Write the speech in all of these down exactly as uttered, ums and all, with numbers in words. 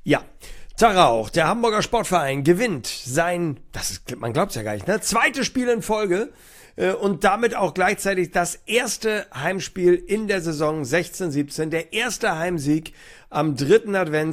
Ja, Tag auch. Der Hamburger Sportverein gewinnt sein, das ist, man glaubt es ja gar nicht, ne? Zweites Spiel in Folge äh, und damit auch gleichzeitig das erste Heimspiel in der Saison sechzehn siebzehn. Der erste Heimsieg am dritten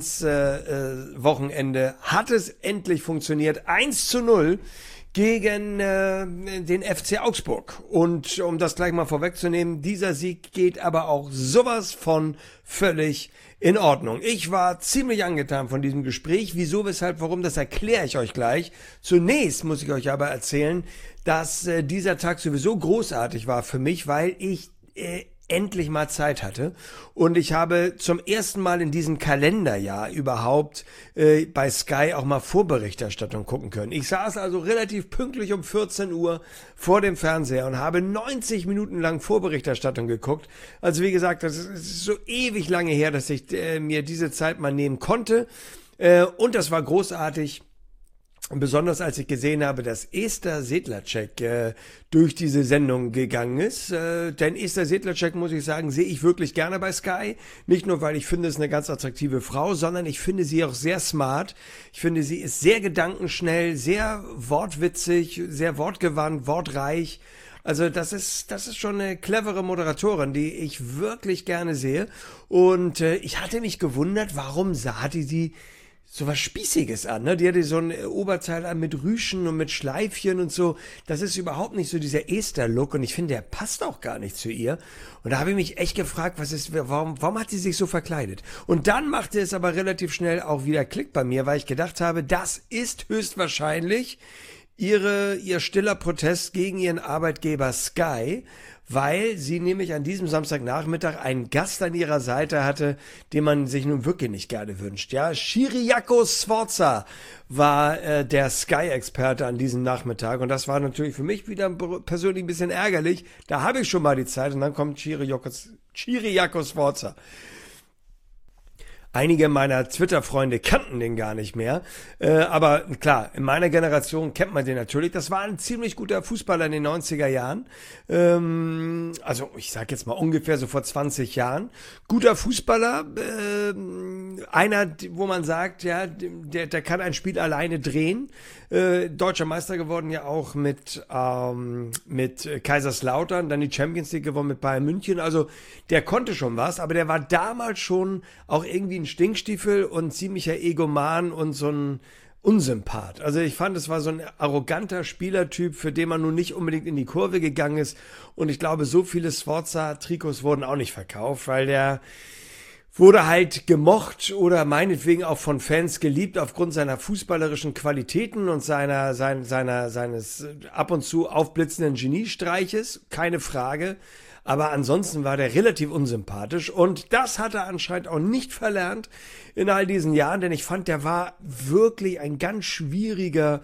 Adventswochenende äh, äh, hat es endlich funktioniert. eins zu null gegen äh, den F C Augsburg. Und um das gleich mal vorwegzunehmen, dieser Sieg geht aber auch sowas von völlig in Ordnung. Ich war ziemlich angetan von diesem Gespräch. Wieso, weshalb, warum, das erkläre ich euch gleich. Zunächst muss ich euch aber erzählen, dass äh, dieser Tag sowieso großartig war für mich, weil ich äh, endlich mal Zeit hatte und ich habe zum ersten Mal in diesem Kalenderjahr überhaupt äh, bei Sky auch mal Vorberichterstattung gucken können. Ich saß also relativ pünktlich um vierzehn Uhr vor dem Fernseher und habe neunzig Minuten lang Vorberichterstattung geguckt. Also wie gesagt, das ist so ewig lange her, dass ich äh, mir diese Zeit mal nehmen konnte äh, und das war großartig. Besonders als ich gesehen habe, dass Esther Sedlacek äh, durch diese Sendung gegangen ist. Äh, denn Esther Sedlacek, muss ich sagen, sehe ich wirklich gerne bei Sky. Nicht nur, weil ich finde, es ist eine ganz attraktive Frau, sondern ich finde sie auch sehr smart. Ich finde, sie ist sehr gedankenschnell, sehr wortwitzig, sehr wortgewandt, wortreich. Also das ist das ist schon eine clevere Moderatorin, die ich wirklich gerne sehe. Und äh, ich hatte mich gewundert, warum sah die sie so was Spießiges an, ne? Die hatte so ein Oberteil an mit Rüschen und mit Schleifchen und so. Das ist überhaupt nicht so dieser Esther-Look und ich finde, der passt auch gar nicht zu ihr. Und da habe ich mich echt gefragt, was ist, warum, warum hat sie sich so verkleidet? Und dann machte es aber relativ schnell auch wieder Klick bei mir, weil ich gedacht habe, das ist höchstwahrscheinlich ihre, ihr stiller Protest gegen ihren Arbeitgeber Sky, weil sie nämlich an diesem Samstagnachmittag einen Gast an ihrer Seite hatte, den man sich nun wirklich nicht gerne wünscht. Ja, Ciriaco Sforza war äh, der Sky-Experte an diesem Nachmittag und das war natürlich für mich wieder persönlich ein bisschen ärgerlich. Da habe ich schon mal die Zeit und dann kommt Ciriaco, Ciriaco Sforza. Einige meiner Twitter-Freunde kannten den gar nicht mehr. Äh, aber klar, in meiner Generation kennt man den natürlich. Das war ein ziemlich guter Fußballer in den neunziger Jahren. Ähm, also ich sag jetzt mal ungefähr so vor zwanzig Jahren. Guter Fußballer. Äh, einer, wo man sagt, ja, der, der kann ein Spiel alleine drehen. Äh, Deutscher Meister geworden ja auch mit, ähm, mit Kaiserslautern. Dann die Champions League gewonnen mit Bayern München. Also der konnte schon was. Aber der war damals schon auch irgendwie ein Stinkstiefel und ziemlicher Egoman und so ein Unsympath. Also ich fand, es war so ein arroganter Spielertyp, für den man nun nicht unbedingt in die Kurve gegangen ist. Und ich glaube, so viele Sforza-Trikots wurden auch nicht verkauft, weil der wurde halt gemocht oder meinetwegen auch von Fans geliebt aufgrund seiner fußballerischen Qualitäten und seiner, sein, seiner, seines ab und zu aufblitzenden Geniestreiches. Keine Frage. Aber ansonsten war der relativ unsympathisch und das hat er anscheinend auch nicht verlernt in all diesen Jahren, denn ich fand, der war wirklich ein ganz schwieriger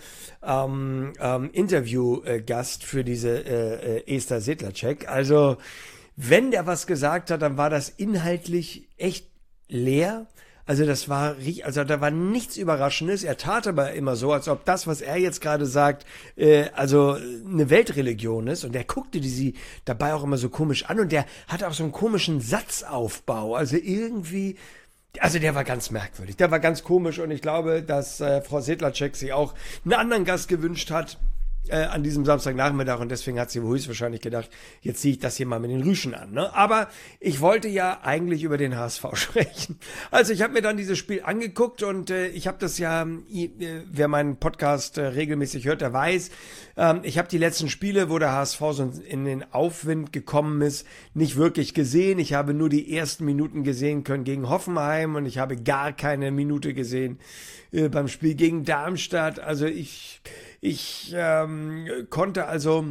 ähm, ähm, Interviewgast für diese äh, äh, Esther Sedlacek. Also wenn der was gesagt hat, dann war das inhaltlich echt leer. Also das war, also da war nichts Überraschendes. Er tat aber immer so, als ob das, was er jetzt gerade sagt, äh, also eine Weltreligion ist. Und er guckte die sie dabei auch immer so komisch an. Und der hatte auch so einen komischen Satzaufbau. Also irgendwie, also der war ganz merkwürdig. Der war ganz komisch. Und ich glaube, dass äh, Frau Sedlacek sich auch einen anderen Gast gewünscht hat äh, an diesem Samstagnachmittag. Und deswegen hat sie höchstwahrscheinlich gedacht, jetzt ziehe ich das hier mal mit den Rüschen an. Ne? Aber ich wollte ja eigentlich über den H S V sprechen. Also ich habe mir dann dieses Spiel angeguckt und äh, ich habe das ja, äh, wer meinen Podcast äh, regelmäßig hört, der weiß, ähm, ich habe die letzten Spiele, wo der H S V so in den Aufwind gekommen ist, nicht wirklich gesehen. Ich habe nur die ersten Minuten gesehen können gegen Hoffenheim und ich habe gar keine Minute gesehen äh, beim Spiel gegen Darmstadt. Also ich Ich ähm, konnte also,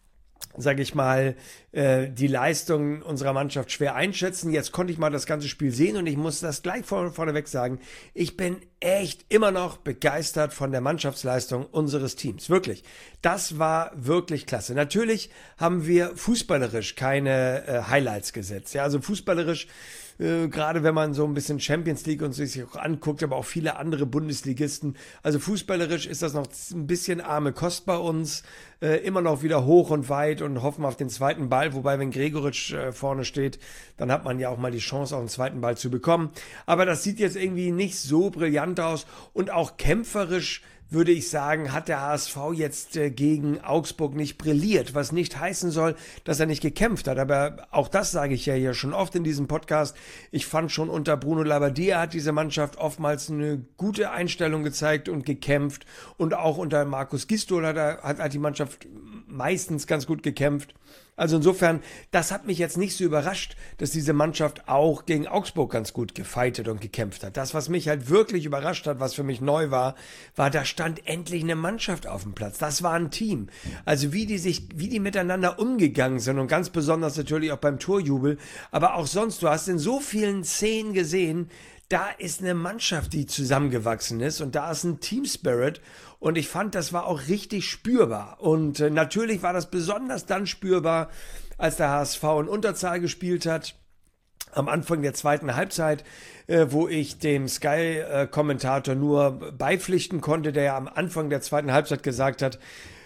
sage ich mal, äh, die Leistung unserer Mannschaft schwer einschätzen. Jetzt konnte ich mal das ganze Spiel sehen und ich muss das gleich vor, vorneweg sagen, ich bin echt immer noch begeistert von der Mannschaftsleistung unseres Teams. Wirklich. Das war wirklich klasse. Natürlich haben wir fußballerisch keine äh, Highlights gesetzt. Ja, also fußballerisch äh, gerade wenn man so ein bisschen Champions League und sich auch anguckt, aber auch viele andere Bundesligisten. Also fußballerisch ist das noch ein bisschen arme Kost bei uns, äh, immer noch wieder hoch und weit und hoffen auf den zweiten Ball, wobei wenn Gregoritsch äh, vorne steht, dann hat man ja auch mal die Chance, auch einen zweiten Ball zu bekommen. Aber das sieht jetzt irgendwie nicht so brillant aus und auch kämpferisch würde ich sagen, hat der H S V jetzt äh, gegen Augsburg nicht brilliert, was nicht heißen soll, dass er nicht gekämpft hat. Aber auch das sage ich ja hier schon oft in diesem Podcast. Ich fand schon unter Bruno Labbadia hat diese Mannschaft oftmals eine gute Einstellung gezeigt und gekämpft. Und auch unter Markus Gisdol hat, er, hat, hat die Mannschaft meistens ganz gut gekämpft. Also insofern, das hat mich jetzt nicht so überrascht, dass diese Mannschaft auch gegen Augsburg ganz gut gefeitet und gekämpft hat. Das, was mich halt wirklich überrascht hat, was für mich neu war, war, da stand endlich eine Mannschaft auf dem Platz. Das war ein Team. Also wie die sich, wie die miteinander umgegangen sind und ganz besonders natürlich auch beim Torjubel, aber auch sonst, du hast in so vielen Szenen gesehen, da ist eine Mannschaft, die zusammengewachsen ist und da ist ein Team Spirit und ich fand, das war auch richtig spürbar und äh, natürlich war das besonders dann spürbar, als der H S V in Unterzahl gespielt hat, am Anfang der zweiten Halbzeit, äh, wo ich dem Sky-Kommentator nur beipflichten konnte, der ja am Anfang der zweiten Halbzeit gesagt hat,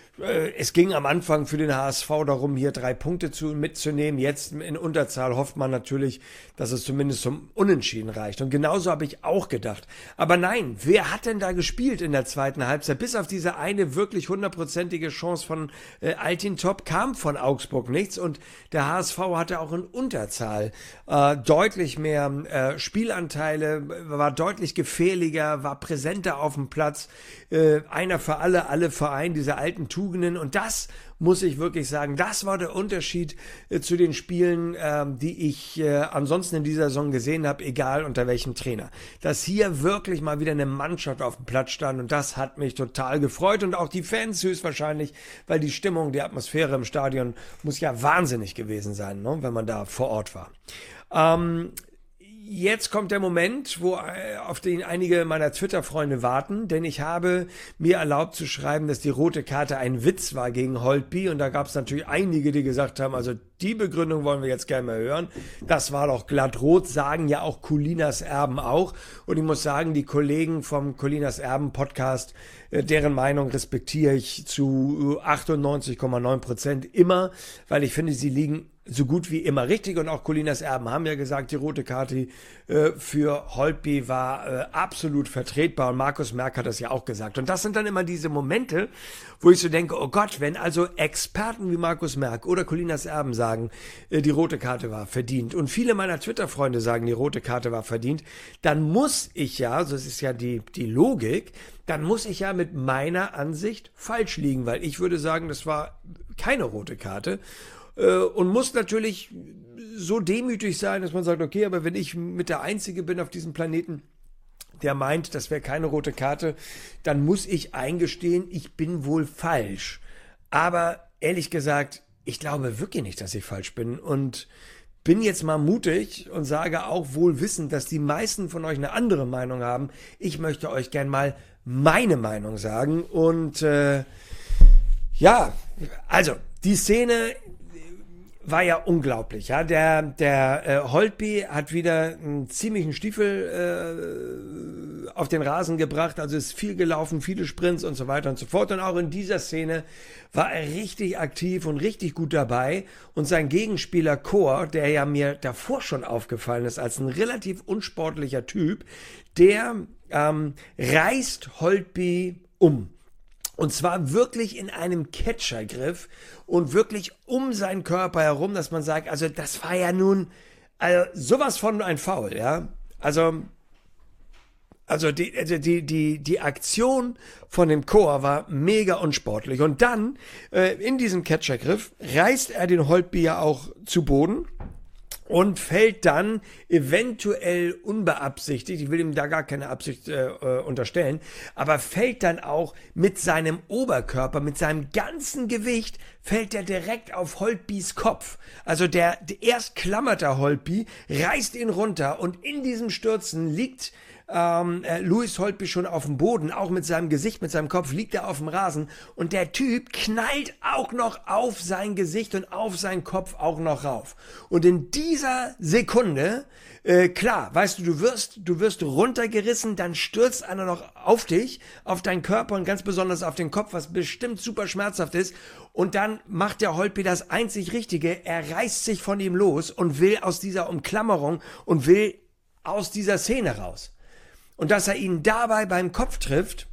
es ging am Anfang für den H S V darum, hier drei Punkte zu, mitzunehmen. Jetzt in Unterzahl hofft man natürlich, dass es zumindest zum Unentschieden reicht. Und genauso habe ich auch gedacht. Aber nein, wer hat denn da gespielt in der zweiten Halbzeit? Bis auf diese eine wirklich hundertprozentige Chance von äh, Altintop kam von Augsburg nichts. Und der H S V hatte auch in Unterzahl äh, deutlich mehr äh, Spielanteile, war deutlich gefährlicher, war präsenter auf dem Platz. Äh, einer für alle, alle für einen, diese alten Tugenden. Und das muss ich wirklich sagen, das war der Unterschied äh, zu den Spielen, äh, die ich äh, ansonsten in dieser Saison gesehen habe, egal unter welchem Trainer. Dass hier wirklich mal wieder eine Mannschaft auf dem Platz stand und das hat mich total gefreut und auch die Fans höchstwahrscheinlich, weil die Stimmung, die Atmosphäre im Stadion muss ja wahnsinnig gewesen sein, ne, wenn man da vor Ort war. Ähm, Jetzt kommt der Moment, wo auf den einige meiner Twitter-Freunde warten, denn ich habe mir erlaubt zu schreiben, dass die rote Karte ein Witz war gegen Holtby und da gab es natürlich einige, die gesagt haben, also die Begründung wollen wir jetzt gerne mal hören. Das war doch glatt rot, sagen ja auch Colinas Erben auch und ich muss sagen, die Kollegen vom Colinas Erben Podcast, deren Meinung respektiere ich zu achtundneunzig Komma neun Prozent immer, weil ich finde, sie liegen so gut wie immer richtig und auch Colinas Erben haben ja gesagt, die rote Karte äh, für Holtby war äh, absolut vertretbar und Markus Merck hat das ja auch gesagt. Und das sind dann immer diese Momente, wo ich so denke, oh Gott, wenn also Experten wie Markus Merck oder Colinas Erben sagen, äh, die rote Karte war verdient und viele meiner Twitter-Freunde sagen, die rote Karte war verdient, dann muss ich ja, so ist ja die, die Logik, dann muss ich ja mit meiner Ansicht falsch liegen, weil ich würde sagen, das war keine rote Karte. Und muss natürlich so demütig sein, dass man sagt, okay, aber wenn ich mit der Einzige bin auf diesem Planeten, der meint, das wäre keine rote Karte, dann muss ich eingestehen, ich bin wohl falsch. Aber ehrlich gesagt, ich glaube wirklich nicht, dass ich falsch bin und bin jetzt mal mutig und sage auch wohl wissend, dass die meisten von euch eine andere Meinung haben. Ich möchte euch gern mal meine Meinung sagen und äh, ja, also die Szene war ja unglaublich, ja. Der, der äh, Holtby hat wieder einen ziemlichen Stiefel äh, auf den Rasen gebracht, also ist viel gelaufen, viele Sprints und so weiter und so fort. Und auch in dieser Szene war er richtig aktiv und richtig gut dabei. Und sein Gegenspieler Chor, der ja mir davor schon aufgefallen ist als ein relativ unsportlicher Typ, der ähm, reißt Holtby um. Und zwar wirklich in einem Catchergriff und wirklich um seinen Körper herum, dass man sagt, also das war ja nun also sowas von ein Foul, ja. Also, also die, also die, die, die Aktion von dem Chor war mega unsportlich. Und dann, äh, in diesem Catchergriff, reißt er den Holtby ja auch zu Boden. Und fällt dann eventuell unbeabsichtigt, ich will ihm da gar keine Absicht äh, unterstellen, aber fällt dann auch mit seinem Oberkörper, mit seinem ganzen Gewicht, fällt er direkt auf Holtbys Kopf. Also der, der erst klammert der Holtby, reißt ihn runter und in diesem Stürzen liegt ähm, äh, Louis Holtby schon auf dem Boden, auch mit seinem Gesicht, mit seinem Kopf, liegt er auf dem Rasen und der Typ knallt auch noch auf sein Gesicht und auf seinen Kopf auch noch rauf. Und in dieser Sekunde, äh, klar, weißt du, du wirst, du wirst runtergerissen, dann stürzt einer noch auf dich, auf deinen Körper und ganz besonders auf den Kopf, was bestimmt super schmerzhaft ist. Und dann macht der Holtby das einzig Richtige, er reißt sich von ihm los und will aus dieser Umklammerung und will aus dieser Szene raus. Und dass er ihn dabei beim Kopf trifft,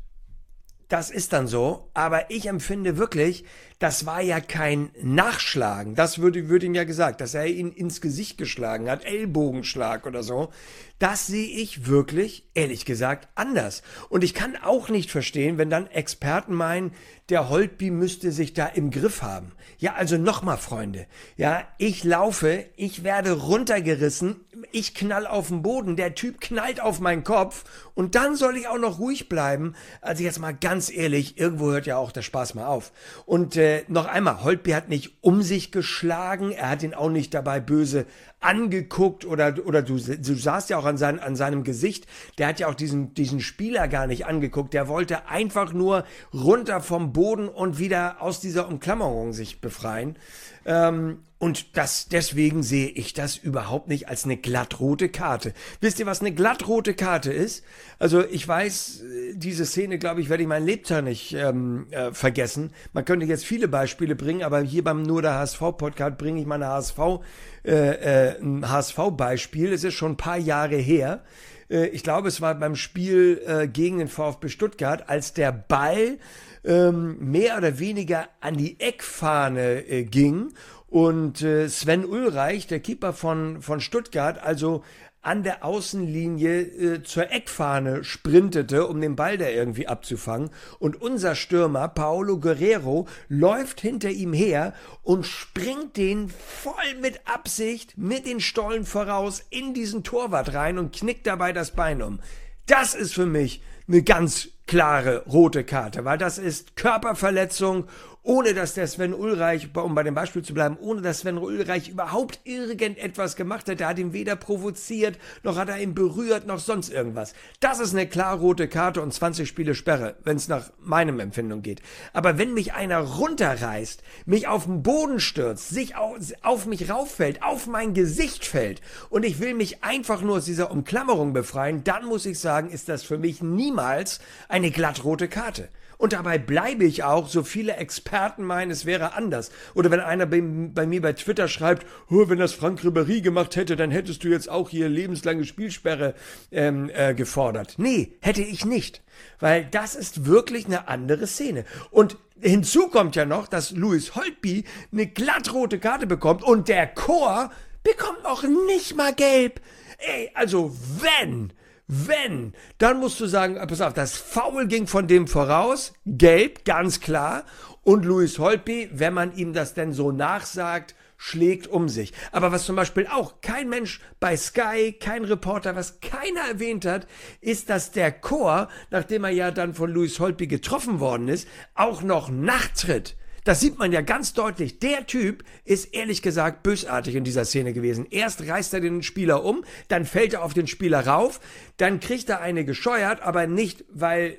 das ist dann so, aber ich empfinde wirklich, das war ja kein Nachschlagen. Das würde, würde ihm ja gesagt, dass er ihn ins Gesicht geschlagen hat, Ellbogenschlag oder so. Das sehe ich wirklich, ehrlich gesagt, anders. Und ich kann auch nicht verstehen, wenn dann Experten meinen, der Holtby müsste sich da im Griff haben. Ja, also nochmal, Freunde. Ja, ich laufe, ich werde runtergerissen, ich knall auf den Boden, der Typ knallt auf meinen Kopf und dann soll ich auch noch ruhig bleiben. Also jetzt mal ganz ehrlich, irgendwo hört ja auch der Spaß mal auf. Und äh, noch einmal, Holtby hat nicht um sich geschlagen, er hat ihn auch nicht dabei böse angeguckt oder, oder du, du sahst ja auch an, sein, an seinem Gesicht, der hat ja auch diesen, diesen Spieler gar nicht angeguckt, der wollte einfach nur runter vom Boden und wieder aus dieser Umklammerung sich befreien. Ähm, und das, deswegen sehe ich das überhaupt nicht als eine glattrote Karte. Wisst ihr, was eine glattrote Karte ist? Also ich weiß, diese Szene, glaube ich, werde ich mein Lebtag nicht ähm, äh, vergessen. Man könnte jetzt viele Beispiele bringen, aber hier beim Nur der H S V-Podcast bringe ich mal eine H S V, äh, äh, ein H S V-Beispiel. Es ist schon ein paar Jahre her. Äh, ich glaube, es war beim Spiel äh, gegen den VfB Stuttgart, als der Ball ähm, mehr oder weniger an die Eckfahne äh, ging und äh, Sven Ulreich, der Keeper von, von Stuttgart, also an der Außenlinie äh, zur Eckfahne sprintete, um den Ball da irgendwie abzufangen. Und unser Stürmer, Paolo Guerrero, läuft hinter ihm her und springt den voll mit Absicht mit den Stollen voraus in diesen Torwart rein und knickt dabei das Bein um. Das ist für mich eine ganz klare rote Karte, weil das ist Körperverletzung, ohne dass der Sven Ulreich, um bei dem Beispiel zu bleiben, ohne dass Sven Ulreich überhaupt irgendetwas gemacht hat. Er hat ihn weder provoziert, noch hat er ihn berührt, noch sonst irgendwas. Das ist eine klar rote Karte und zwanzig Spiele Sperre, wenn es nach meinem Empfindung geht. Aber wenn mich einer runterreißt, mich auf den Boden stürzt, sich auf, auf mich rauffällt, auf mein Gesicht fällt und ich will mich einfach nur aus dieser Umklammerung befreien, dann muss ich sagen, ist das für mich niemals eine glattrote Karte. Und dabei bleibe ich auch, so viele Experten meinen, es wäre anders. Oder wenn einer bei, bei mir bei Twitter schreibt, oh, wenn das Franck Ribéry gemacht hätte, dann hättest du jetzt auch hier lebenslange Spielsperre ähm, äh, gefordert. Nee, hätte ich nicht. Weil das ist wirklich eine andere Szene. Und hinzu kommt ja noch, dass Louis Holtby eine glattrote Karte bekommt und der Chor bekommt noch nicht mal gelb. Ey, also wenn... Wenn, dann musst du sagen, pass auf, das Foul ging von dem voraus, gelb, ganz klar. Und Louis Holtby, wenn man ihm das denn so nachsagt, schlägt um sich. Aber was zum Beispiel auch kein Mensch bei Sky, kein Reporter, was keiner erwähnt hat, ist, dass der Chor, nachdem er ja dann von Louis Holtby getroffen worden ist, auch noch nachtritt. Das sieht man ja ganz deutlich. Der Typ ist ehrlich gesagt bösartig in dieser Szene gewesen. Erst reißt er den Spieler um, dann fällt er auf den Spieler rauf, dann kriegt er eine gescheuert, aber nicht, weil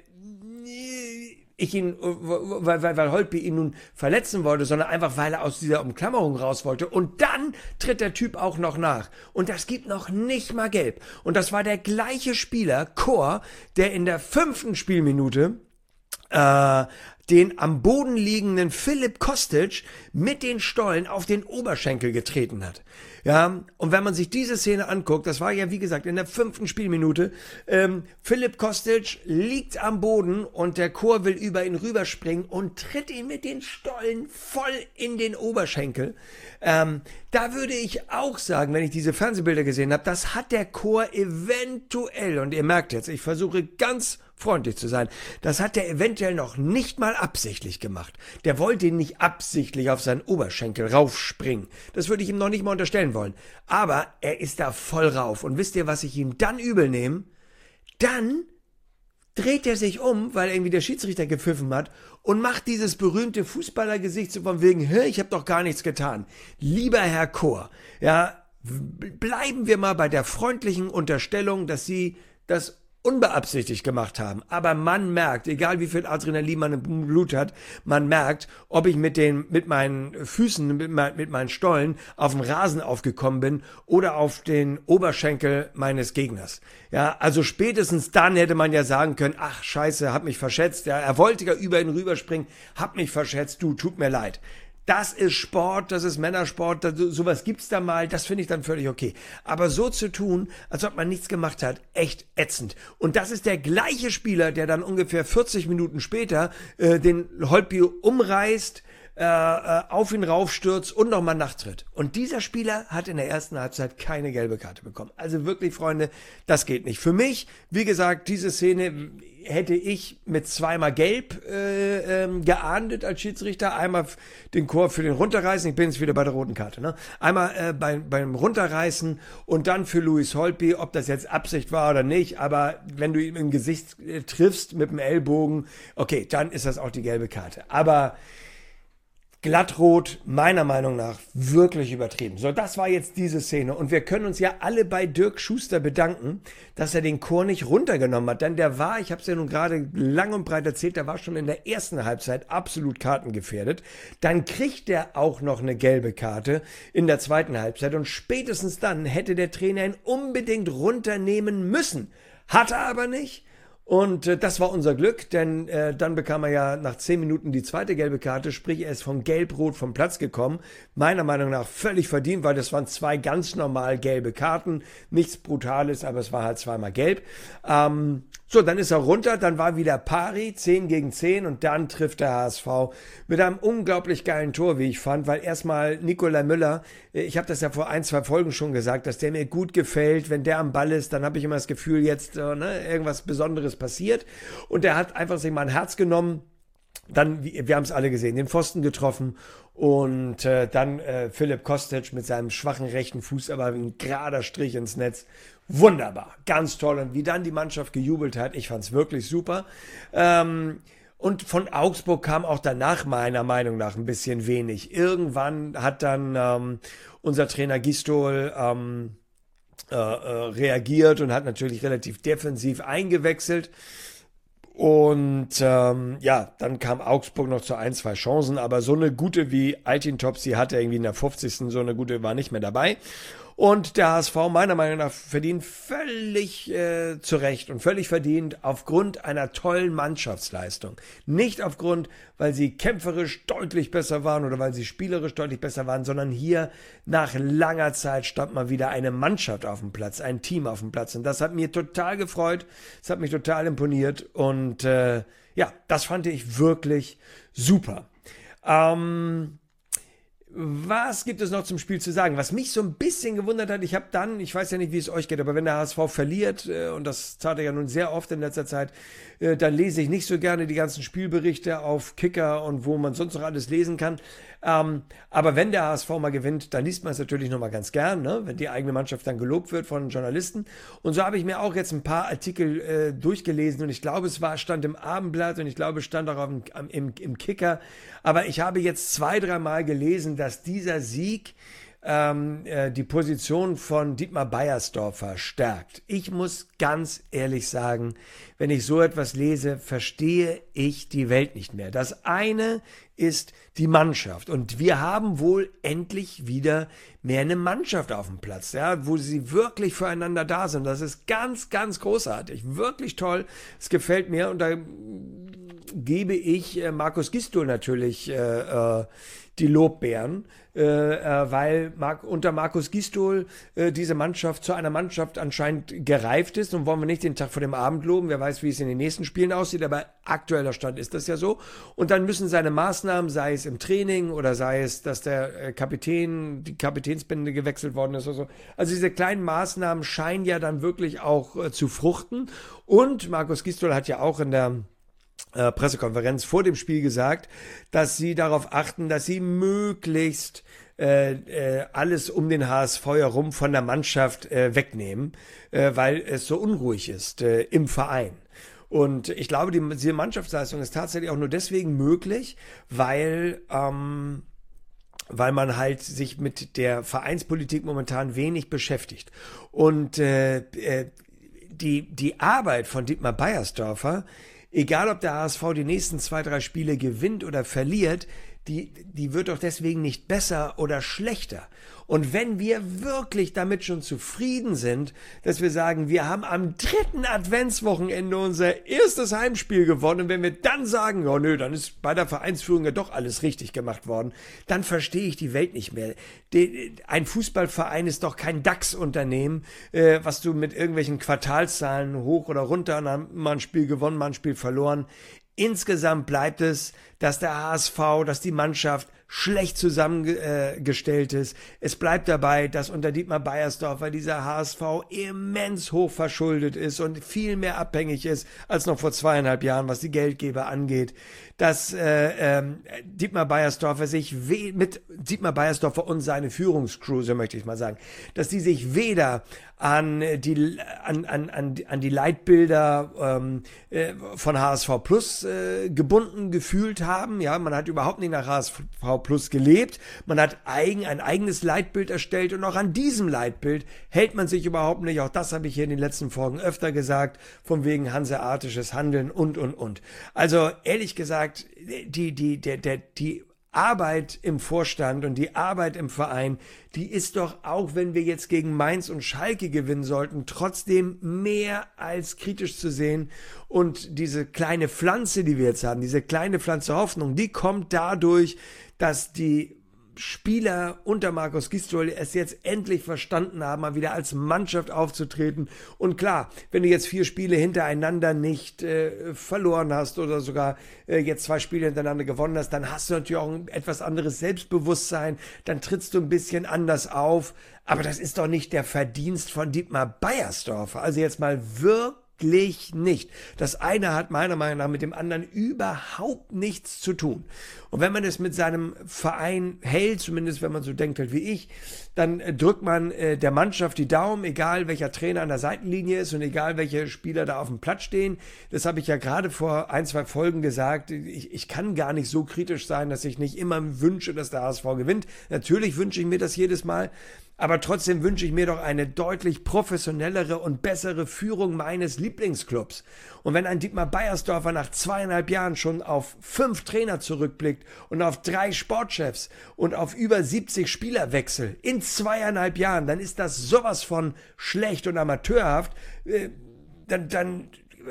ich ihn, weil, weil, weil Holtby ihn nun verletzen wollte, sondern einfach, weil er aus dieser Umklammerung raus wollte. Und dann tritt der Typ auch noch nach. Und das gibt noch nicht mal gelb. Und das war der gleiche Spieler, Chor, der in der fünften Spielminute äh, den am Boden liegenden Filip Kostic mit den Stollen auf den Oberschenkel getreten hat. Ja, und wenn man sich diese Szene anguckt, das war ja wie gesagt in der fünften Spielminute, ähm, Filip Kostic liegt am Boden und der Chor will über ihn rüberspringen und tritt ihn mit den Stollen voll in den Oberschenkel. Ähm, da würde ich auch sagen, wenn ich diese Fernsehbilder gesehen habe, das hat der Chor eventuell, und ihr merkt jetzt, ich versuche ganz freundlich zu sein, das hat der eventuell noch nicht mal absichtlich gemacht. Der wollte ihn nicht absichtlich auf seinen Oberschenkel raufspringen. Das würde ich ihm noch nicht mal unterstellen wollen. Aber er ist da voll rauf. Und wisst ihr, was ich ihm dann übel nehme? Dann dreht er sich um, weil irgendwie der Schiedsrichter gepfiffen hat und macht dieses berühmte Fußballergesicht so von wegen, hä, ich habe doch gar nichts getan. Lieber Herr Chor, ja, bleiben wir mal bei der freundlichen Unterstellung, dass Sie das unbeabsichtigt gemacht haben. Aber man merkt, egal wie viel Adrenalin man im Blut hat, man merkt, ob ich mit den, mit meinen Füßen, mit, mein, mit meinen Stollen auf den Rasen aufgekommen bin oder auf den Oberschenkel meines Gegners. Ja, also spätestens dann hätte man ja sagen können, ach scheiße, hab mich verschätzt. Ja, er wollte ja über ihn rüberspringen, hab mich verschätzt, du, tut mir leid. Das ist Sport, das ist Männersport, das, sowas gibt's da mal, das finde ich dann völlig okay. Aber so zu tun, als ob man nichts gemacht hat, echt ätzend. Und das ist der gleiche Spieler, der dann ungefähr vierzig Minuten später äh, den Holtby umreißt, äh, äh, auf ihn raufstürzt und nochmal nachtritt. Und dieser Spieler hat in der ersten Halbzeit keine gelbe Karte bekommen. Also wirklich, Freunde, das geht nicht. Für mich, wie gesagt, diese Szene hätte ich mit zweimal Gelb äh, ähm, geahndet als Schiedsrichter. Einmal den Chor für den Runterreißen, ich bin jetzt wieder bei der roten Karte, ne? Einmal äh, bei, beim Runterreißen und dann für Louis Holtby, ob das jetzt Absicht war oder nicht, aber wenn du ihn im Gesicht äh, triffst mit dem Ellbogen, okay, dann ist das auch die gelbe Karte. Aber glattrot, meiner Meinung nach, wirklich übertrieben. So, das war jetzt diese Szene. Und wir können uns ja alle bei Dirk Schuster bedanken, dass er den Chor nicht runtergenommen hat. Denn der war, ich habe es ja nun gerade lang und breit erzählt, der war schon in der ersten Halbzeit absolut kartengefährdet. Dann kriegt er auch noch eine gelbe Karte in der zweiten Halbzeit. Und spätestens dann hätte der Trainer ihn unbedingt runternehmen müssen. Hat er aber nicht. Und äh, das war unser Glück, denn äh, dann bekam er ja nach zehn Minuten die zweite gelbe Karte, sprich er ist vom Gelb-Rot vom Platz gekommen. Meiner Meinung nach völlig verdient, weil das waren zwei ganz normal gelbe Karten, nichts Brutales, aber es war halt zweimal gelb. Ähm, so, dann ist er runter, dann war wieder Pari, zehn gegen zehn und dann trifft der H S V mit einem unglaublich geilen Tor, wie ich fand, weil erstmal Nikolai Müller, ich habe das ja vor ein, zwei Folgen schon gesagt, dass der mir gut gefällt, wenn der am Ball ist, dann habe ich immer das Gefühl, jetzt äh, ne, irgendwas Besonderes passiert und der hat einfach sich mal ein Herz genommen, dann, wir haben es alle gesehen, den Pfosten getroffen und äh, dann äh, Philipp Kostic mit seinem schwachen rechten Fuß, aber ein gerader Strich ins Netz. Wunderbar, ganz toll. Und wie dann die Mannschaft gejubelt hat, ich fand es wirklich super. Ähm, und von Augsburg kam auch danach meiner Meinung nach ein bisschen wenig. Irgendwann hat dann ähm, unser Trainer Gistol ähm, äh, äh, reagiert und hat natürlich relativ defensiv eingewechselt. Und ähm, ja, dann kam Augsburg noch zu ein, zwei Chancen, aber so eine gute wie Altintop, sie hatte irgendwie in der fünfzigsten so eine gute, war nicht mehr dabei. Und der H S V meiner Meinung nach verdient völlig äh, zurecht und völlig verdient aufgrund einer tollen Mannschaftsleistung. Nicht aufgrund, weil sie kämpferisch deutlich besser waren oder weil sie spielerisch deutlich besser waren, sondern hier nach langer Zeit stand mal wieder eine Mannschaft auf dem Platz, ein Team auf dem Platz. Und das hat mir total gefreut, das hat mich total imponiert und äh, ja, das fand ich wirklich super. Ähm... Was gibt es noch zum Spiel zu sagen? Was mich so ein bisschen gewundert hat, ich habe dann, ich weiß ja nicht, wie es euch geht, aber wenn der H S V verliert, äh, und das tat er ja nun sehr oft in letzter Zeit, äh, dann lese ich nicht so gerne die ganzen Spielberichte auf Kicker und wo man sonst noch alles lesen kann. Ähm, aber wenn der H S V mal gewinnt, dann liest man es natürlich nochmal ganz gern, ne? Wenn die eigene Mannschaft dann gelobt wird von Journalisten. Und so habe ich mir auch jetzt ein paar Artikel äh, durchgelesen und ich glaube, es war stand im Abendblatt und ich glaube, es stand auch auf dem, im, im Kicker. Aber ich habe jetzt zwei, dreimal gelesen, dass dieser Sieg ähm, äh, die Position von Dietmar Beiersdorfer stärkt. Ich muss ganz ehrlich sagen, wenn ich so etwas lese, verstehe ich die Welt nicht mehr. Das eine ist die Mannschaft und wir haben wohl endlich wieder mehr eine Mannschaft auf dem Platz, ja, wo sie wirklich füreinander da sind. Das ist ganz, ganz großartig, wirklich toll. Es gefällt mir und da gebe ich äh, Markus Gistol natürlich äh, äh, die Lobbeeren, äh, äh, weil Mar- unter Markus Gistol äh, diese Mannschaft zu einer Mannschaft anscheinend gereift ist und wollen wir nicht den Tag vor dem Abend loben, wer weiß, wie es in den nächsten Spielen aussieht, aber aktueller Stand ist das ja so und dann müssen seine Maßnahmen, sei es im Training oder sei es, dass der äh, Kapitän, die Kapitänsbinde gewechselt worden ist oder so, also diese kleinen Maßnahmen scheinen ja dann wirklich auch äh, zu fruchten und Markus Gistol hat ja auch in der Äh, Pressekonferenz vor dem Spiel gesagt, dass sie darauf achten, dass sie möglichst äh, äh, alles um den H S V herum von der Mannschaft äh, wegnehmen, äh, weil es so unruhig ist äh, im Verein. Und ich glaube, die, diese Mannschaftsleistung ist tatsächlich auch nur deswegen möglich, weil ähm, weil man halt sich mit der Vereinspolitik momentan wenig beschäftigt. Und äh, äh, die, die Arbeit von Dietmar Beiersdorfer, egal ob der H S V die nächsten zwei, drei Spiele gewinnt oder verliert, die, die wird doch deswegen nicht besser oder schlechter. Und wenn wir wirklich damit schon zufrieden sind, dass wir sagen, wir haben am dritten Adventswochenende unser erstes Heimspiel gewonnen, und wenn wir dann sagen, oh nö, dann ist bei der Vereinsführung ja doch alles richtig gemacht worden, dann verstehe ich die Welt nicht mehr. Ein Fußballverein ist doch kein DAX-Unternehmen, was du mit irgendwelchen Quartalszahlen hoch oder runter, mal ein Spiel gewonnen, mal ein Spiel verloren. Insgesamt bleibt es, dass der H S V, dass die Mannschaft schlecht zusammengestellt ist. Es bleibt dabei, dass unter Dietmar Beiersdorfer dieser H S V immens hoch verschuldet ist und viel mehr abhängig ist als noch vor zweieinhalb Jahren, was die Geldgeber angeht. Dass äh, äh, Dietmar Beiersdorfer sich we- mit Dietmar Beiersdorfer und seine Führungscrew, so möchte ich mal sagen, dass die sich weder an die an an an, an die Leitbilder ähm, äh, von H S V Plus äh, gebunden gefühlt haben. Ja, man hat überhaupt nicht nach H S V Plus gelebt. Man hat eigen ein eigenes Leitbild erstellt, und auch an diesem Leitbild hält man sich überhaupt nicht. Auch das habe ich hier in den letzten Folgen öfter gesagt, von wegen hanseatisches Handeln und und und. Also ehrlich gesagt, die die der der die Arbeit im Vorstand und die Arbeit im Verein, die ist doch, auch wenn wir jetzt gegen Mainz und Schalke gewinnen sollten, trotzdem mehr als kritisch zu sehen. Und diese kleine Pflanze, die wir jetzt haben, diese kleine Pflanze Hoffnung, die kommt dadurch, dass die Spieler unter Markus Gisdol es jetzt endlich verstanden haben, mal wieder als Mannschaft aufzutreten. Und klar, wenn du jetzt vier Spiele hintereinander nicht äh, verloren hast oder sogar äh, jetzt zwei Spiele hintereinander gewonnen hast, dann hast du natürlich auch ein etwas anderes Selbstbewusstsein, dann trittst du ein bisschen anders auf. Aber das ist doch nicht der Verdienst von Dietmar Beiersdorfer. Also jetzt mal wirklich nicht. Das eine hat meiner Meinung nach mit dem anderen überhaupt nichts zu tun. Und wenn man es mit seinem Verein hält, zumindest wenn man so denkt halt wie ich, dann äh, drückt man äh, der Mannschaft die Daumen, egal welcher Trainer an der Seitenlinie ist und egal welche Spieler da auf dem Platz stehen. Das habe ich ja gerade vor ein, zwei Folgen gesagt. Ich, ich kann gar nicht so kritisch sein, dass ich nicht immer wünsche, dass der H S V gewinnt. Natürlich wünsche ich mir das jedes Mal. Aber trotzdem wünsche ich mir doch eine deutlich professionellere und bessere Führung meines Lieblingsclubs. Und wenn ein Dietmar Beiersdorfer nach zweieinhalb Jahren schon auf fünf Trainer zurückblickt und auf drei Sportchefs und auf über siebzig Spielerwechsel in zweieinhalb Jahren, dann ist das sowas von schlecht und amateurhaft. Äh, dann, dann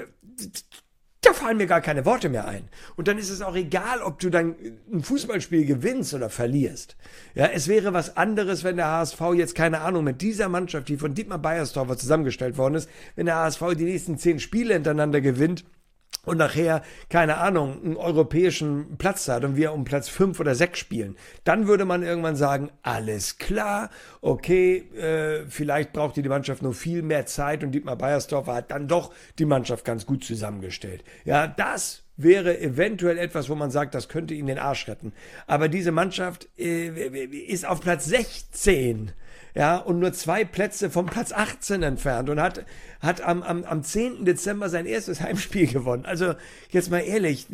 Da fallen mir gar keine Worte mehr ein. Und dann ist es auch egal, ob du dann ein Fußballspiel gewinnst oder verlierst. Ja, es wäre was anderes, wenn der H S V jetzt, keine Ahnung, mit dieser Mannschaft, die von Dietmar Beiersdorfer zusammengestellt worden ist, wenn der H S V die nächsten zehn Spiele hintereinander gewinnt und nachher, keine Ahnung, einen europäischen Platz hat und wir um Platz fünf oder sechs spielen, dann würde man irgendwann sagen, alles klar, okay, äh, vielleicht brauchte die Mannschaft nur viel mehr Zeit und Dietmar Beiersdorfer hat dann doch die Mannschaft ganz gut zusammengestellt. Ja, das wäre eventuell etwas, wo man sagt, das könnte ihn den Arsch retten. Aber diese Mannschaft äh, ist auf Platz sechzehn. Ja, und nur zwei Plätze vom Platz achtzehn entfernt und hat, hat am, am, am zehnten Dezember sein erstes Heimspiel gewonnen. Also, jetzt mal ehrlich,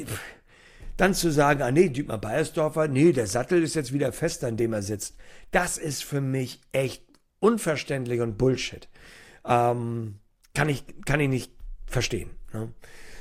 dann zu sagen, ah nee, Dietmar Beiersdorfer, nee, der Sattel ist jetzt wieder fest, an dem er sitzt. Das ist für mich echt unverständlich und Bullshit. Ähm, kann ich, kann ich nicht verstehen. Ne?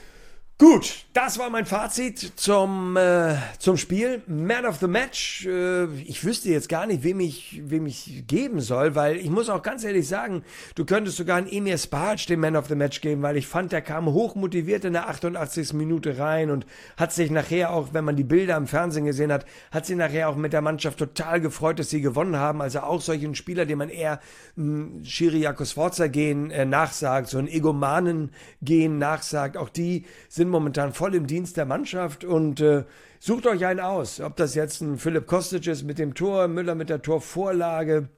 Gut, das war mein Fazit zum, äh, zum Spiel. Man of the Match. Äh, ich wüsste jetzt gar nicht, wem ich, wem ich geben soll, weil ich muss auch ganz ehrlich sagen, du könntest sogar einen Emir Spajic den Man of the Match geben, weil ich fand, der kam hochmotiviert in der achtundachtzigsten Minute rein und hat sich nachher auch, wenn man die Bilder im Fernsehen gesehen hat, hat sich nachher auch mit der Mannschaft total gefreut, dass sie gewonnen haben. Also auch solchen Spieler, den man eher ein Chiriaco Sforza gehen äh, nachsagt, so ein Egomanen gehen nachsagt, auch die sind momentan voll im Dienst der Mannschaft und äh, sucht euch einen aus. Ob das jetzt ein Philipp Kostic ist mit dem Tor, Müller mit der Torvorlage,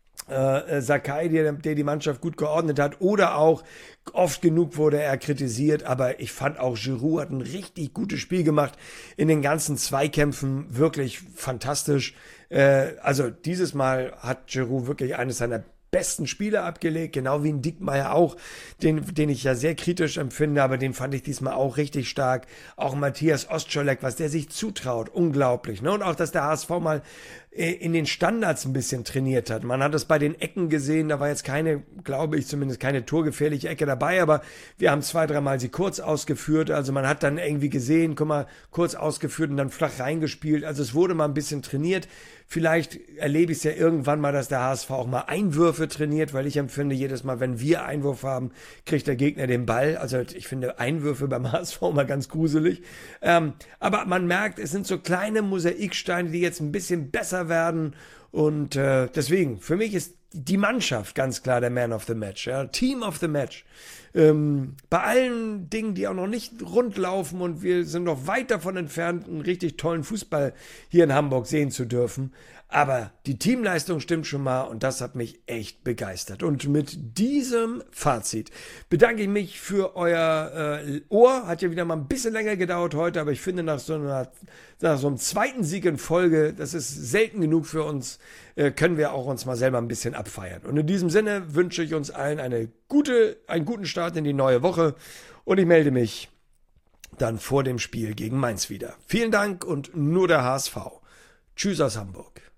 äh, Sakai, der, der die Mannschaft gut geordnet hat, oder auch oft genug wurde er kritisiert, aber ich fand auch Giroud hat ein richtig gutes Spiel gemacht in den ganzen Zweikämpfen, wirklich fantastisch. Äh, also dieses Mal hat Giroud wirklich eines seiner besten Spieler abgelegt, genau wie ein Diekmeyer auch, den, den ich ja sehr kritisch empfinde, aber den fand ich diesmal auch richtig stark. Auch Matthias Ostscholek, was der sich zutraut, unglaublich. Ne? Und auch, dass der H S V mal in den Standards ein bisschen trainiert hat. Man hat es bei den Ecken gesehen, da war jetzt keine, glaube ich zumindest, keine torgefährliche Ecke dabei, aber wir haben zwei, dreimal sie kurz ausgeführt, also man hat dann irgendwie gesehen, guck mal, kurz ausgeführt und dann flach reingespielt, also es wurde mal ein bisschen trainiert. Vielleicht erlebe ich es ja irgendwann mal, dass der H S V auch mal Einwürfe trainiert, weil ich empfinde, jedes Mal, wenn wir Einwurf haben, kriegt der Gegner den Ball. Also ich finde Einwürfe beim H S V mal ganz gruselig. Ähm, aber man merkt, es sind so kleine Mosaiksteine, die jetzt ein bisschen besser werden. Und äh, deswegen, für mich ist die Mannschaft ganz klar der Man of the Match, ja, Team of the Match. Ähm, bei allen Dingen, die auch noch nicht rund laufen und wir sind noch weit davon entfernt, einen richtig tollen Fußball hier in Hamburg sehen zu dürfen. Aber die Teamleistung stimmt schon mal und das hat mich echt begeistert. Und mit diesem Fazit bedanke ich mich für euer äh, Ohr. Hat ja wieder mal ein bisschen länger gedauert heute, aber ich finde nach so, einer, nach so einem zweiten Sieg in Folge, das ist selten genug für uns, äh, können wir auch uns mal selber ein bisschen abfeiern. Und in diesem Sinne wünsche ich uns allen eine gute, einen guten Start in die neue Woche und ich melde mich dann vor dem Spiel gegen Mainz wieder. Vielen Dank und nur der H S V. Tschüss aus Hamburg.